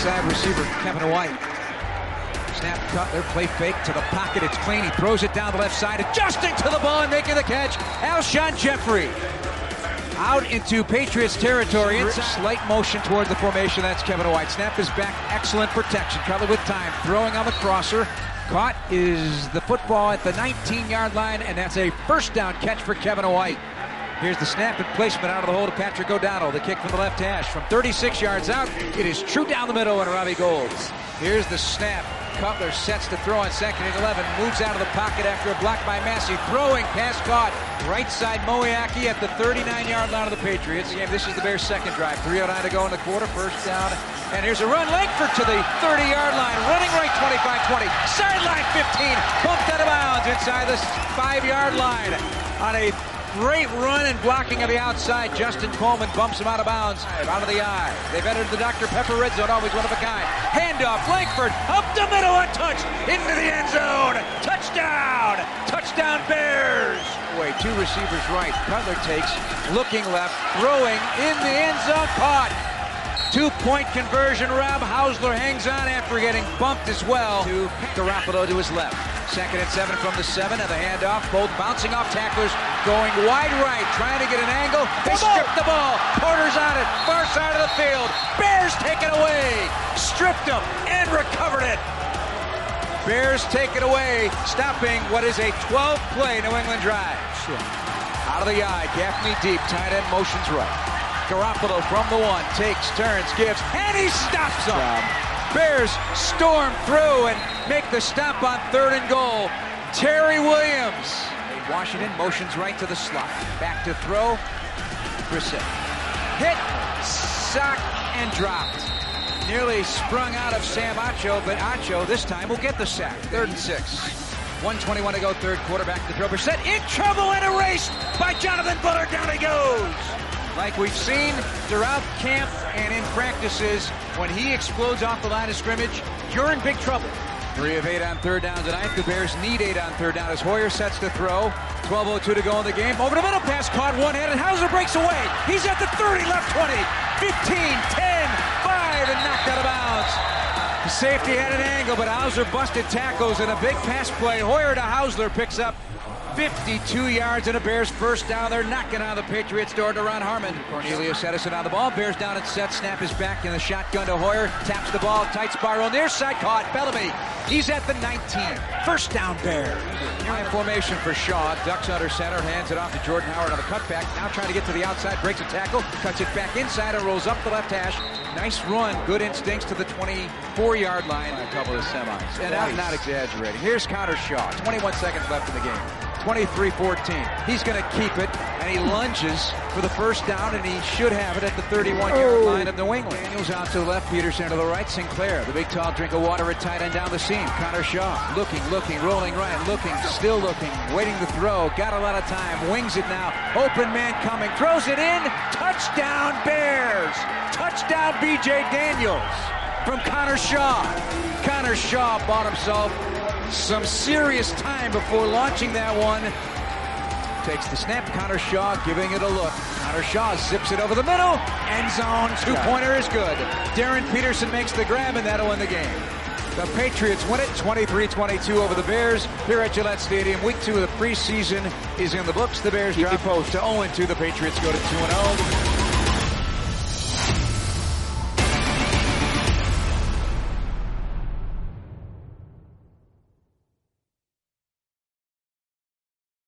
inside receiver Kevin White. Snap, Cutler, play fake to the pocket. It's clean. He throws it down the left side, adjusting to the ball and making the catch. Alshon Jeffrey out into Patriots territory. Slight motion toward the formation. That's Kevin White. Snap is back. Excellent protection. Cutler with time. Throwing on the crosser. Caught is the football at the 19-yard line, and that's a first down catch for Kevin White. Here's the snap and placement out of the hole to Patrick O'Donnell. The kick from the left hash from 36 yards out. It is true down the middle, and Robbie Golds. Here's the snap. Cutler sets to throw on 2nd and 11. Moves out of the pocket after a block by Massey. Throwing, pass caught. Right side Moeaki at the 39-yard line of the Patriots. Yeah, this is the Bears' second drive. 3:09 to go in the quarter. First down. And here's a run. Langford to the 30-yard line. Running right 25-20. Sideline 15. Bumped out of bounds inside the 5-yard line. On a great run and blocking of the outside. Justin Coleman bumps him out of bounds. Out of the eye. They've entered the Dr. Pepper red zone. Always one of a kind. Handoff. Langford up the middle. Untouched. Into the end zone. Touchdown. Touchdown Bears. Wait, 2 receivers right. Cutler takes. Looking left. Throwing in the end zone. Caught. 2-point conversion. Rob Hausler hangs on after getting bumped as well. To Garoppolo to his left. 2nd and 7 from the 7, and the handoff. Both bouncing off tacklers, going wide right, trying to get an angle. They strip the ball. Porter's on it. Far side of the field. Bears take it away. Stripped him and recovered it. Bears take it away, stopping what is a 12-play New England drive. Out of the eye. Gaffney deep. Tight end motions right. Garoppolo from the 1, takes, turns, gives, and he stops him. Bears storm through and make the stop on 3rd and goal. Terry Williams. Washington motions right to the slot. Back to throw. Brissett. Hit, socked, and dropped. Nearly sprung out of Sam Acho, but Acho this time will get the sack. 3rd and 6. 1:21 to go, 3rd quarter. Back to throw. Brissett in trouble and erased by Jonathan Bullard. Down he goes. Like we've seen throughout camp and in practices, when he explodes off the line of scrimmage, you're in big trouble. 3 of 8 on 3rd down tonight. The Bears need 8 on 3rd down as Hoyer sets to throw. 12:02 to go in the game. Over the middle pass caught one-handed. Hauser breaks away. He's at the 30, left 20, 15, 10, 5, and knocked out of bounds. The safety had an angle, but Hauser busted tackles in a big pass play. Hoyer to Hausler picks up 52 yards and a Bears first down. They're knocking on the Patriots' door to Ron Harmon. Cornelius Edison on the ball. Bears down at set. Snap is back in the shotgun to Hoyer. Taps the ball. Tight spiral. Near side caught. Bellamy. He's at the 19. First down Bears. High formation for Shaw. Ducks under center. Hands it off to Jordan Howard on the cutback. Now trying to get to the outside. Breaks a tackle. Cuts it back inside and rolls up the left hash. Nice run. Good instincts to the 24-yard line. A couple of semis. And I'm not exaggerating. Here's Connor Shaw. 21 seconds left in the game. 23-14. He's going to keep it, and he lunges for the first down, and he should have it at the 31-yard line of New England. Daniels out to the left, Peterson to the right, Sinclair, the big tall drink of water at tight end down the seam. Connor Shaw looking, rolling right, looking, still looking, waiting to throw, got a lot of time, wings it now, open man coming, throws it in, touchdown Bears! Touchdown B.J. Daniels from Connor Shaw. Connor Shaw bought himself some serious time before launching that one. Takes the snap. Connor Shaw giving it a look. Connor Shaw zips it over the middle. End zone. 2-pointer is good. Darren Peterson makes the grab, and that'll win the game. The Patriots win it 23-22 over the Bears here at Gillette Stadium. Week 2 of the preseason is in the books. The Bears drop to 0-2. The Patriots go to 2-0.